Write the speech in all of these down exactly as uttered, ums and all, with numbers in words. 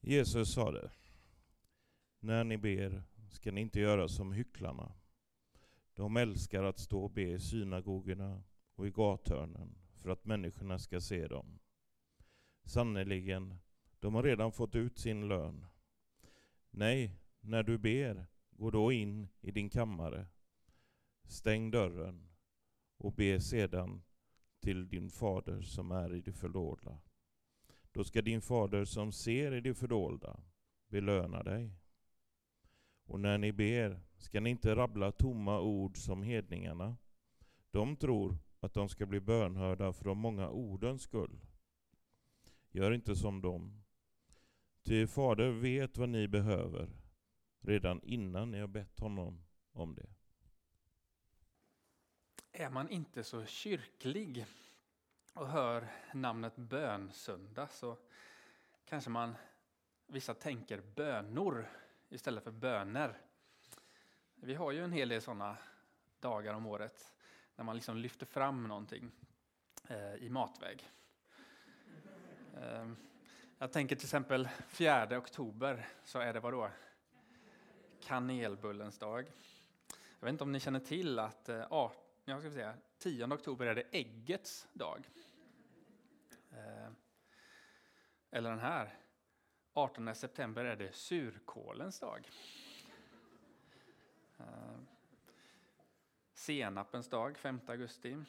Jesus sa det: när ni ber ska ni inte göra som hycklarna. De älskar att stå och be i synagogorna och i gathörnen för att människorna ska se dem. Sannerligen, de har redan fått ut sin lön. Nej, när du ber, gå då in i din kammare, stäng dörren och be sedan till din fader som är i det fördolda. Då ska din fader som ser i det fördolda belöna dig. Och när ni ber ska ni inte rabbla tomma ord som hedningarna. De tror att de ska bli bönhörda för de många ordens skull. Gör inte som dem. Ty fader vet vad ni behöver redan innan ni har bett honom om det. Är man inte så kyrklig och hör namnet bönsöndag så kanske man vissa tänker bönor istället för böner. Vi har ju en hel del sådana dagar om året när man liksom lyfter fram någonting eh, i matväg. Eh, jag tänker till exempel fjärde oktober så är det vad då? Kanelbullens dag. Jag vet inte om ni känner till att eh, jag ska säga, tionde oktober är det äggets dag. Eh, eller den här. artonde september är det surkålens dag. Eh, senapens dag, femte augusti.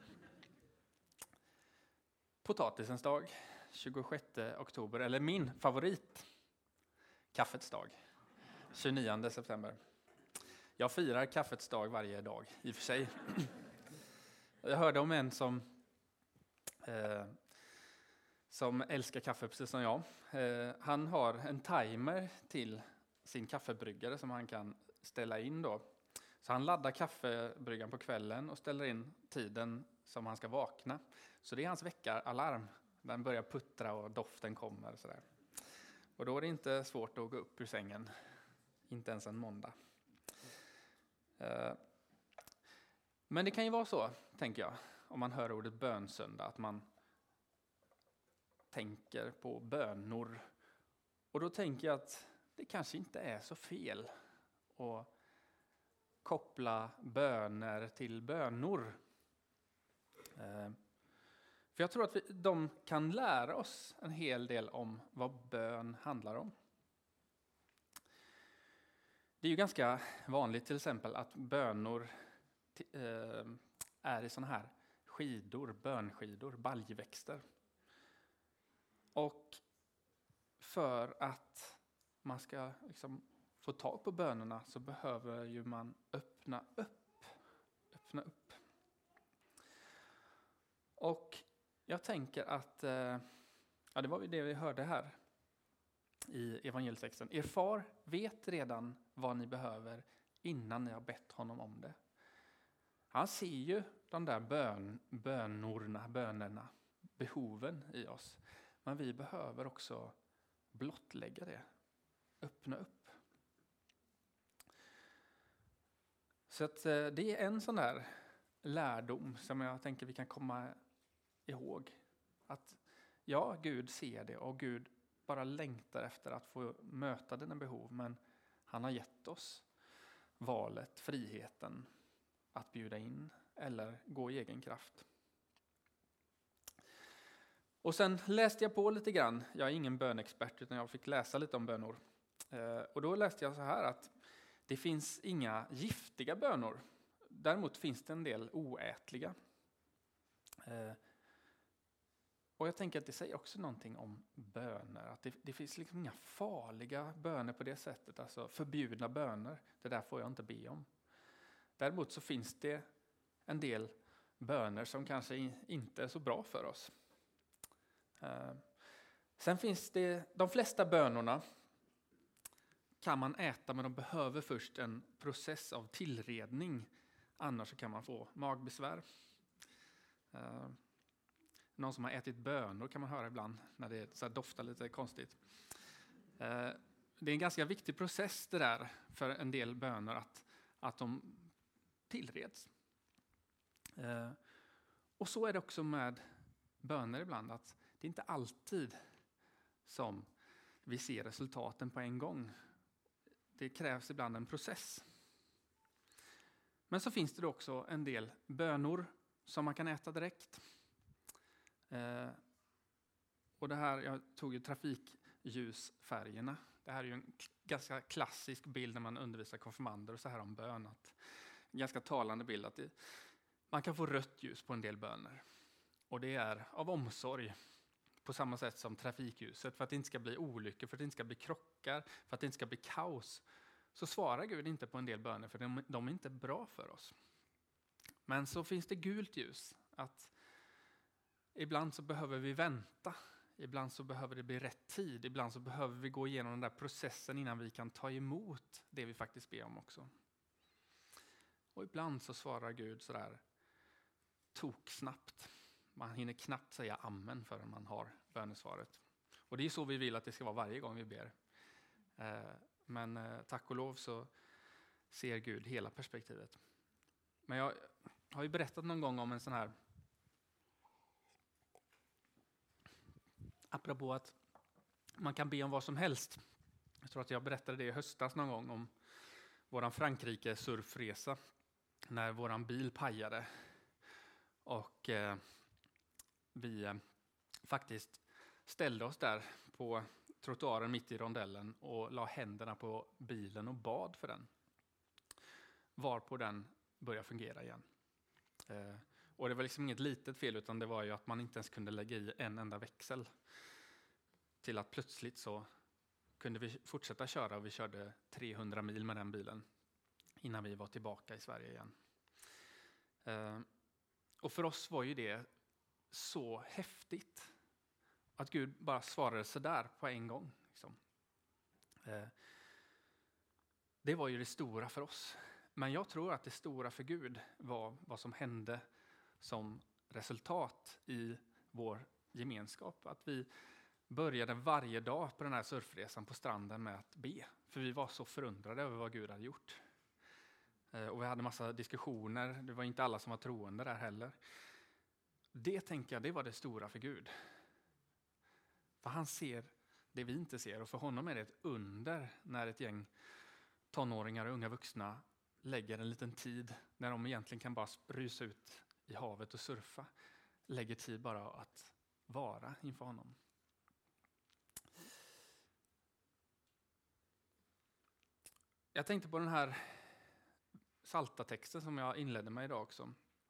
Potatisens dag, tjugosjätte oktober. Eller min favorit, kaffets dag, tjugonionde september. Jag firar kaffets dag varje dag, i och för sig. Jag hörde om en som, eh, som älskar kaffe precis som jag. Eh, han har en timer till sin kaffebryggare som han kan ställa in då. Så han laddar kaffebryggan på kvällen och ställer in tiden som han ska vakna. Så det är hans väckaralarm. Den börjar puttra och doften kommer. Och, sådär. Och då är det inte svårt att gå upp ur sängen. Inte ens en måndag. Men det kan ju vara så, tänker jag, om man hör ordet bönsöndag, att man tänker på bönor. Och då tänker jag att det kanske inte är så fel att koppla böner till bönor. För jag tror att vi, de kan lära oss en hel del om vad bön handlar om. Det är ju ganska vanligt till exempel att bönor eh, är i såna här skidor, bönskidor, baljväxter. Och för att man ska liksom få tag på bönorna så behöver ju man öppna upp. Öppna upp. Och jag tänker att, eh, ja, det var det vi hörde här i evangelietexten. Er far vet redan vad ni behöver innan ni har bett honom om det. Han ser ju de där bön, bönorna, bönerna, behoven i oss. Men vi behöver också blottlägga det. Öppna upp. Så att det är en sån där lärdom som jag tänker vi kan komma ihåg. Att ja, Gud ser det och Gud bara längtar efter att få möta dina behov. Men han har gett oss valet, friheten att bjuda in eller gå i egen kraft. Och sen läste jag på lite grann. Jag är ingen bönexpert utan jag fick läsa lite om bönor. Och då läste jag så här att det finns inga giftiga bönor. Däremot finns det en del oätliga. Och jag tänker att det säger också någonting om böner. Att det, det finns liksom inga farliga böner på det sättet. Alltså förbjudna böner. Det där får jag inte be om. Däremot så finns det en del böner som kanske inte är så bra för oss. Sen finns det, de flesta bönorna kan man äta men de behöver först en process av tillredning. Annars så kan man få magbesvär. Någon som har ätit bönor kan man höra ibland när det så här doftar lite konstigt. Det är en ganska viktig process det där för en del bönor att, att de tillreds. Och så är det också med böner ibland att det är inte alltid som vi ser resultaten på en gång. Det krävs ibland en process. Men så finns det då också en del bönor som man kan äta direkt. Eh, och det här, jag tog ju trafikljusfärgerna. Det här är ju en ganska klassisk bild när man undervisar konfirmander och så här om bön. Att, en ganska talande bild att det, man kan få rött ljus på en del böner. Och det är av omsorg på samma sätt som trafikljuset. För att det inte ska bli olyckor, för att det inte ska bli krockar, för att det inte ska bli kaos. Så svarar Gud inte på en del böner för de, de är inte bra för oss. Men så finns det gult ljus. Att ibland så behöver vi vänta. Ibland så behöver det bli rätt tid. Ibland så behöver vi gå igenom den där processen innan vi kan ta emot det vi faktiskt ber om också. Och ibland så svarar Gud sådär tok snabbt. Man hinner knappt säga amen förrän man har bönesvaret. Och det är så vi vill att det ska vara varje gång vi ber. Men tack och lov så ser Gud hela perspektivet. Men jag har ju berättat någon gång om en sån här, apropå att man kan be om vad som helst. Jag tror att jag berättade det i höstas någon gång om våran Frankrike-surfresa. När våran bil pajade. Och eh, vi eh, faktiskt ställde oss där på trottoaren mitt i rondellen och la händerna på bilen och bad för den. Varpå den började fungera igen. Eh, och det var liksom inget litet fel, utan det var ju att man inte ens kunde lägga i en enda växel. Till att plötsligt så kunde vi fortsätta köra och vi körde trehundra mil med den bilen innan vi var tillbaka i Sverige igen. Eh, och för oss var ju det så häftigt att Gud bara svarade så där på en gång. Liksom. Eh, det var ju det stora för oss. Men jag tror att det stora för Gud var vad som hände som resultat i vår gemenskap. Att vi började varje dag på den här surfresan på stranden med att be. För vi var så förundrade över vad Gud hade gjort. Och vi hade massa diskussioner. Det var inte alla som var troende där heller. Det tänker jag, det var det stora för Gud. För han ser det vi inte ser. Och för honom är det ett under när ett gäng tonåringar och unga vuxna lägger en liten tid när de egentligen kan bara rusa ut i havet och surfa. Lägger tid bara att vara inför honom. Jag tänkte på den här Saltatexten som jag inledde med idag också.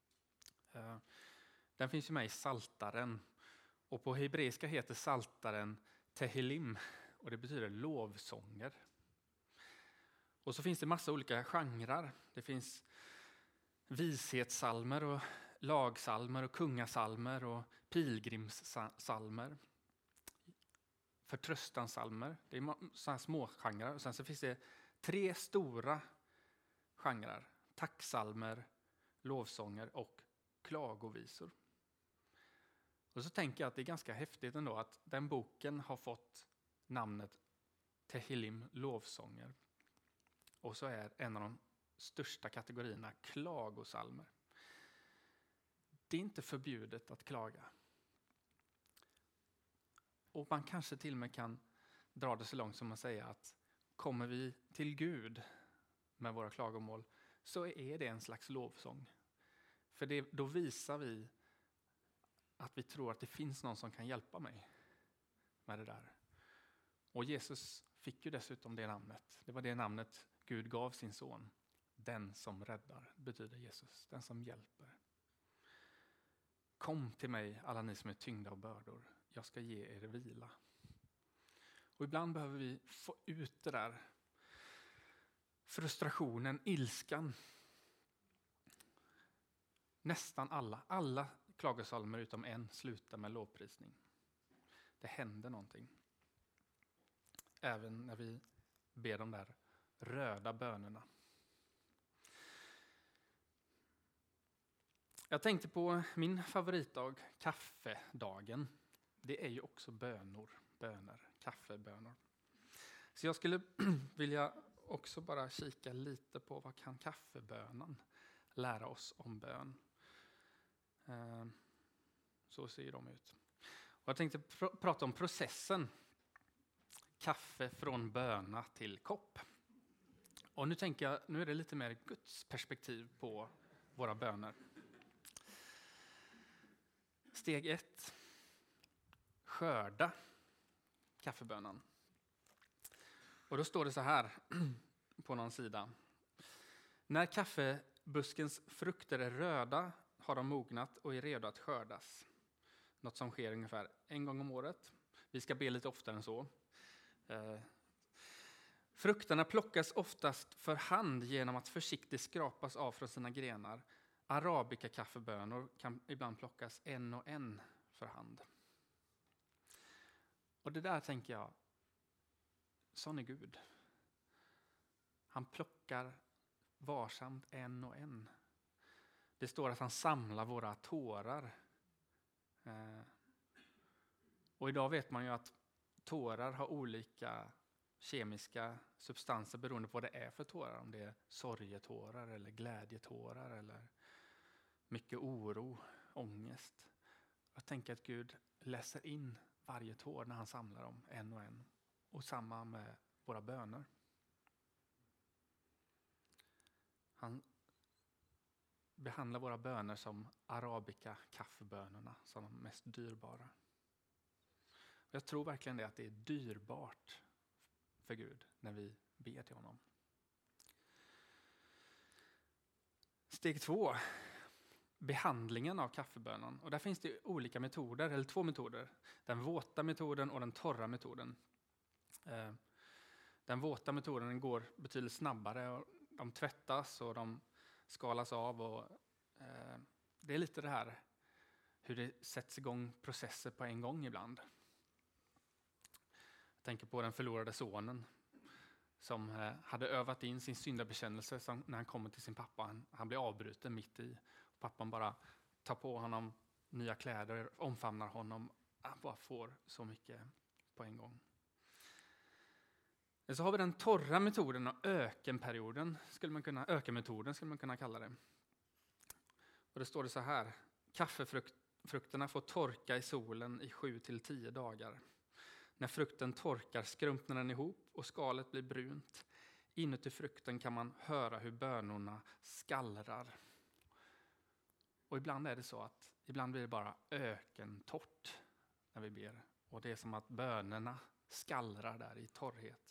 Den finns ju med i Saltaren. Och på hebreiska heter Saltaren Tehillim. Och det betyder lovsånger. Och så finns det massa olika genrer. Det finns vishetssalmer och lagsalmer och kungasalmer och pilgrimssalmer. Förtröstansalmer. Det är sådana små genrer. Och sen så finns det tre stora genrer. Tacksalmer, lovsånger och klagovisor. Och så tänker jag att det är ganska häftigt ändå att den boken har fått namnet Tehillim, lovsånger. Och så är en av de största kategorierna klagosalmer. Det är inte förbjudet att klaga. Och man kanske till och med kan dra det så långt som att säga att kommer vi till Gud med våra klagomål så är det en slags lovsång. För det, då visar vi att vi tror att det finns någon som kan hjälpa mig med det där. Och Jesus fick ju dessutom det namnet. Det var det namnet Gud gav sin son. Den som räddar betyder Jesus. Den som hjälper. Kom till mig alla ni som är tyngda av bördor. Jag ska ge er vila. Och ibland behöver vi få ut det där. Frustrationen, ilskan. Nästan alla, alla klagosalmer utom en slutar med lovprisning. Det händer någonting. Även när vi ber de där röda bönerna. Jag tänkte på min favoritdag, kaffedagen. Det är ju också bönor, böner, kaffebönor. Så jag skulle vilja också bara kika lite på vad kan kaffebönan lära oss om bön. Så ser de ut. Och jag tänkte pr- prata om processen. kaffe från böna till kopp. Och nu tänker jag, nu är det lite mer Guds perspektiv på våra böner. Steg ett. Skörda kaffebönan. Och då står det så här på någon sida. När kaffebuskens frukter är röda har de mognat och är redo att skördas. Något som sker ungefär en gång om året. Vi ska be lite oftare än så. Eh, frukterna plockas oftast för hand genom att försiktigt skrapas av från sina grenar. Arabica kaffebönor kan ibland plockas en och en för hand. Och det där tänker jag, sån är Gud. Han plockar varsamt en och en. Det står att han samlar våra tårar. Eh, och idag vet man ju att tårar har olika kemiska substanser beroende på vad det är för tårar. Om det är sorgetårar eller glädjetårar eller mycket oro, ångest. Jag tänker att Gud läser in varje tår när han samlar dem en och en. Och samma med våra böner. Han behandlar våra böner som arabica kaffebönorna, som de mest dyrbara. Jag tror verkligen det, att det är dyrbart för Gud när vi ber till honom. Steg två. Behandlingen av kaffebönan. Och där finns det olika metoder, eller två metoder. Den våta metoden och den torra metoden. Den våta metoden går betydligt snabbare. De tvättas och de skalas av. Och, eh, det är lite det här hur det sätts igång processer på en gång ibland. Jag tänker på den förlorade sonen som eh, hade övat in sin syndabekännelse som, när han kommer till sin pappa. Han, han blir avbruten mitt i. Pappan bara tar på honom nya kläder, omfamnar honom. Han bara får så mycket på en gång. Så har vi den torra metoden och ökenperioden, skulle man kunna, ökenmetoden skulle man kunna kalla det. Och det står det så här. Kaffefrukterna får torka i solen i sju till tio dagar. När frukten torkar skrumpnar den ihop och skalet blir brunt. Inuti frukten kan man höra hur bönorna skallrar. Och ibland är det så att ibland blir det bara ökentorrt när vi ber. Och det är som att bönerna skallrar där i torrhet.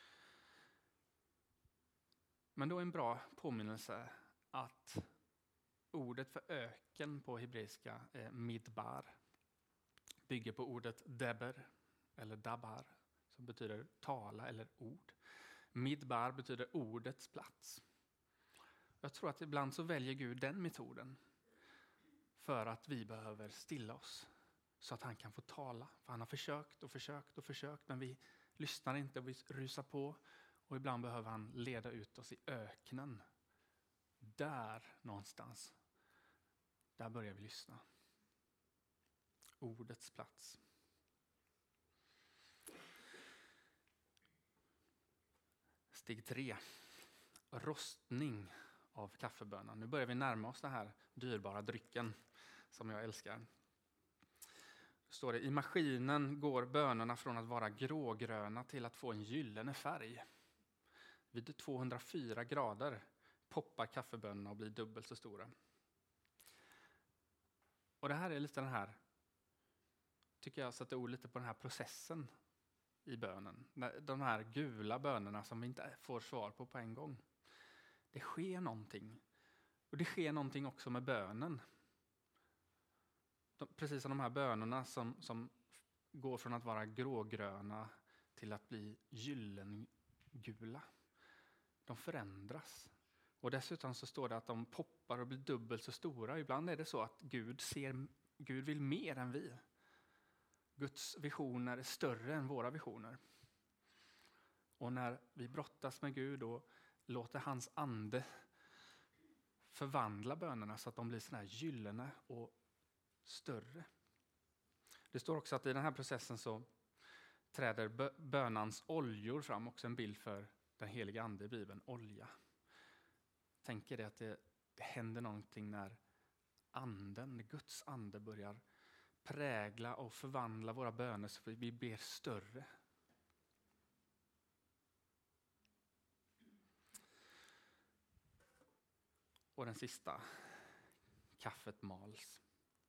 Men då är en bra påminnelse att ordet för öken på hebreiska är midbar. Bygger på ordet deber eller dabar som betyder tala eller ord. Midbar betyder ordets plats. Jag tror att ibland så väljer Gud den metoden för att vi behöver stilla oss så att han kan få tala. För han har försökt och försökt och försökt men vi lyssnar inte och vi rusar på. Och ibland behöver han leda ut oss i öknen. Där någonstans. Där börjar vi lyssna. Ordets plats. Steg tre. Rostning av kaffebönan. Nu börjar vi närma oss den här dyrbara drycken som jag älskar. Det står det, i maskinen går bönorna från att vara grågröna till att få en gyllene färg. Vid tvåhundrafyra grader poppar kaffebönorna och blir dubbelt så stora. Och det här är lite den här, tycker jag sätter ord lite på den här processen i bönen. De här gula bönorna som vi inte får svar på på en gång. Det sker någonting. Och det sker någonting också med bönen. De, precis som de här bönorna som, som går från att vara grågröna till att bli gyllengula. De förändras. Och dessutom så står det att de poppar och blir dubbelt så stora. Ibland är det så att Gud ser, Gud vill mer än vi. Guds visioner är större än våra visioner. Och när vi brottas med Gud och låter hans ande förvandla bönerna så att de blir såna här gyllene och större. Det står också att i den här processen så träder bönans oljor fram, också en bild för den heliga ande i Bibeln, olja. Tänker det att det, det händer någonting när anden, Guds ande börjar prägla och förvandla våra böner så att vi blir större. Och den sista, kaffet mals.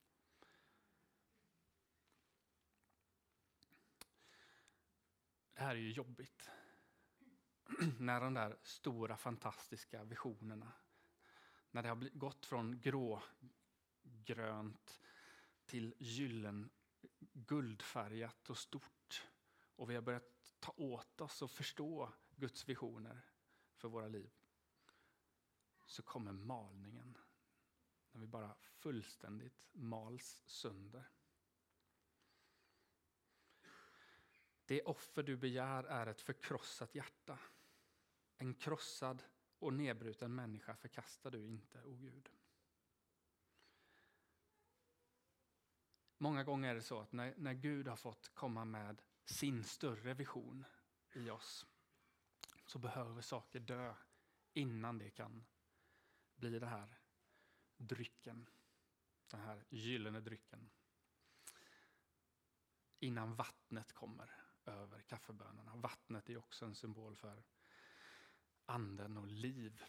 Det här är ju jobbigt. När de där stora fantastiska visionerna, när det har gått från grågrönt till gyllen, guldfärgat och stort, och vi har börjat ta åt oss och förstå Guds visioner för våra liv, så kommer malningen. När vi bara fullständigt mals sönder. Det offer du begär är ett förkrossat hjärta. En krossad och nedbruten människa förkastar du inte, o Gud. Många gånger är det så att när, när Gud har fått komma med sin större vision i oss, så behöver saker dö innan det kan bli det här drycken. Den här gyllene drycken. Innan vattnet kommer över kaffebönorna. Vattnet är också en symbol för anden och liv.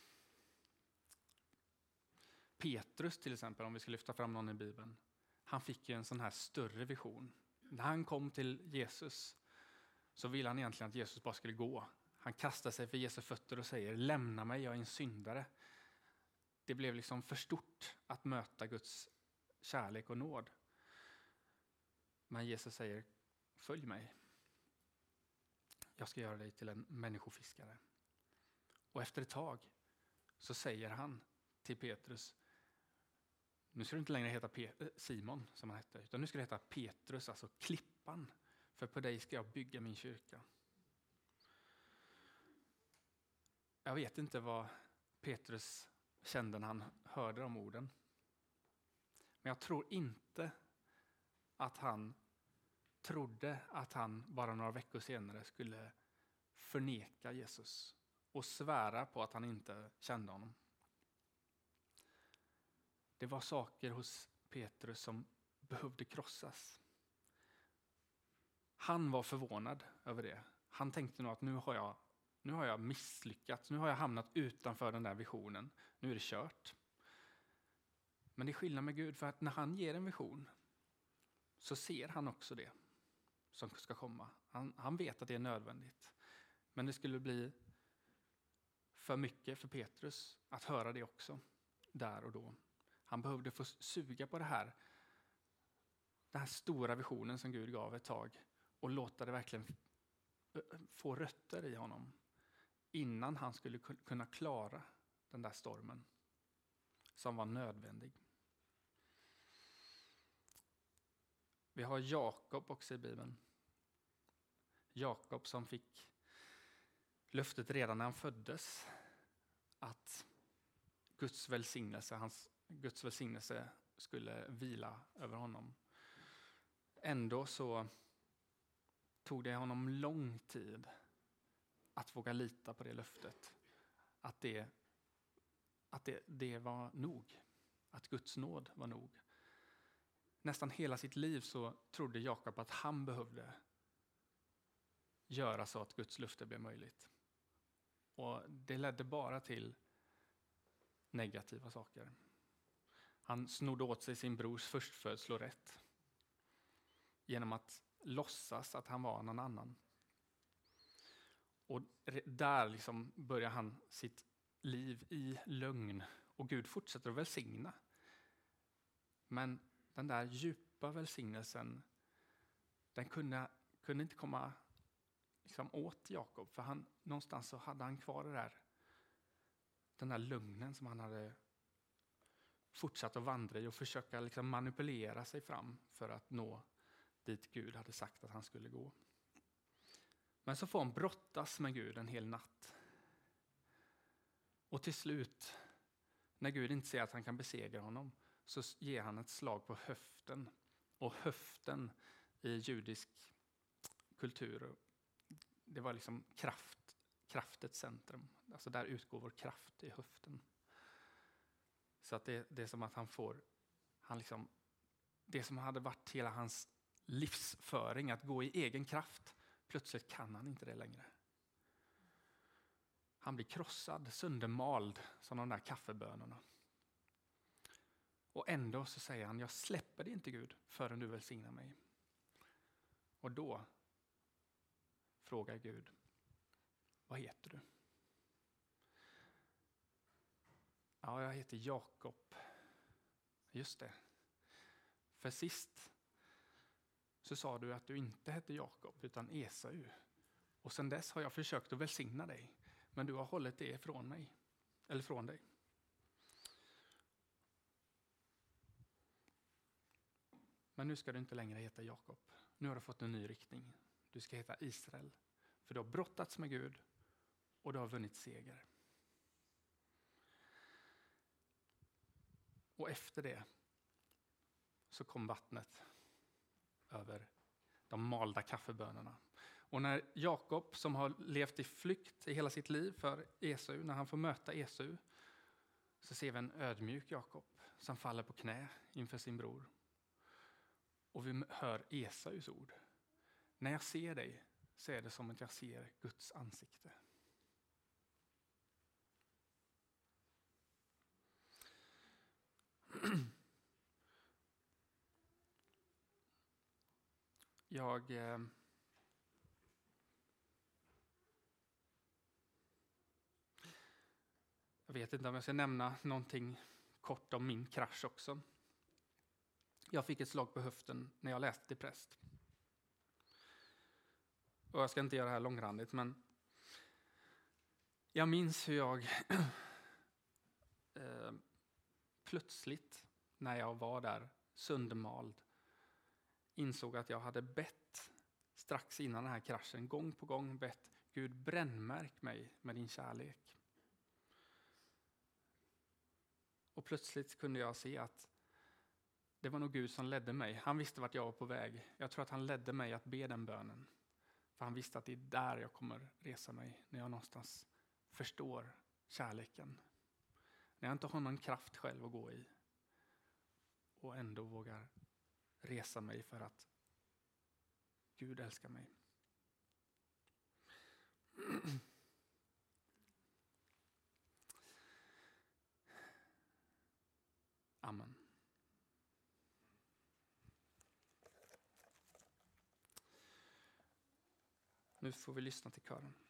Petrus till exempel, om vi ska lyfta fram någon i Bibeln. Han fick ju en sån här större vision. När han kom till Jesus så ville han egentligen att Jesus bara skulle gå. Han kastar sig för Jesu fötter och säger: lämna mig, jag är en syndare. Det blev liksom för stort att möta Guds kärlek och nåd. Men Jesus säger: följ mig. Jag ska göra dig till en människofiskare. Och efter ett tag så säger han till Petrus: nu ska du inte längre heta Pe- Simon som han hette, utan nu ska du heta Petrus, alltså klippan. För på dig ska jag bygga min kyrka. Jag vet inte vad Petrus kände när han hörde de orden. Men jag tror inte att han trodde att han bara några veckor senare skulle förneka Jesus och svära på att han inte kände honom. Det var saker hos Petrus som behövde krossas. Han var förvånad över det. Han tänkte nog att nu har jag, nu har jag misslyckats. Nu har jag hamnat utanför den där visionen. Nu är det kört. Men det är skillnad med Gud, för att när han ger en vision så ser han också det som ska komma. Han, han vet att det är nödvändigt. Men det skulle bli för mycket för Petrus att höra det också där och då. Han behövde få suga på det här. Den här stora visionen som Gud gav ett tag. Och låta det verkligen få rötter i honom. Innan han skulle kunna klara den där stormen. Som var nödvändig. Vi har Jakob också i Bibeln. Jakob som fick löftet redan när han föddes. Att Guds välsignelse, hans Guds välsignelse skulle vila över honom. Ändå så tog det honom lång tid att våga lita på det löftet. Att det, att det, det var nog. Att Guds nåd var nog. Nästan hela sitt liv så trodde Jakob att han behövde göra så att Guds löfte blev möjligt. Och det ledde bara till negativa saker. Han snodde åt sig sin brors förstfödslorätt genom att låtsas att han var någon annan. Och där liksom börjar han sitt liv i lögn. Och Gud fortsätter att välsigna. Men den där djupa välsignelsen, den kunde, kunde inte komma liksom åt Jakob. För han, någonstans så hade han kvar det där, den där lögnen som han hade fortsatt att vandra i och försöka liksom manipulera sig fram för att nå dit Gud hade sagt att han skulle gå. Men så får han brottas med Gud en hel natt. Och till slut, när Gud inte ser att han kan besegra honom, så ger han ett slag på höften. Och höften i judisk kultur, det var liksom kraft, kraftets centrum. Alltså där utgår vår kraft i höften. Så att det, det är som att han får, han liksom, det som hade varit hela hans livsföring, att gå i egen kraft, plötsligt kan han inte det längre. Han blir krossad, söndermald som de där kaffebönorna. Och ändå så säger han, jag släpper det inte Gud förrän du välsignar mig. Och då frågar Gud, vad heter du? Ja, jag heter Jakob. Just det. För sist så sa du att du inte hette Jakob utan Esau. Och sedan dess har jag försökt att välsigna dig. Men du har hållit det ifrån mig. Eller från dig. Men nu ska du inte längre heta Jakob. Nu har du fått en ny riktning. Du ska heta Israel. För du har brottats med Gud och du har vunnit seger. Och efter det så kom vattnet över de malda kaffebönorna. Och när Jakob, som har levt i flykt i hela sitt liv för Esau, när han får möta Esau, så ser vi en ödmjuk Jakob som faller på knä inför sin bror. Och vi hör Esaus ord. När jag ser dig så är det som att jag ser Guds ansikte. Jag eh, jag vet inte om jag ska nämna någonting kort om min krasch också. Jag fick ett slag på höften när jag läste till präst. Och jag ska inte göra det här långrandigt, men jag minns hur jag eh, plötsligt när jag var där söndermald insåg att jag hade bett strax innan den här kraschen, gång på gång bett Gud, brännmärk mig med din kärlek. Och plötsligt kunde jag se att det var nog Gud som ledde mig. Han visste vart jag var på väg. Jag tror att han ledde mig att be den bönen. För han visste att det är där jag kommer resa mig. När jag någonstans förstår kärleken. När jag inte har någon kraft själv att gå i. Och ändå vågar resa mig för att Gud älskar mig. Amen. Nu får vi lyssna till kören.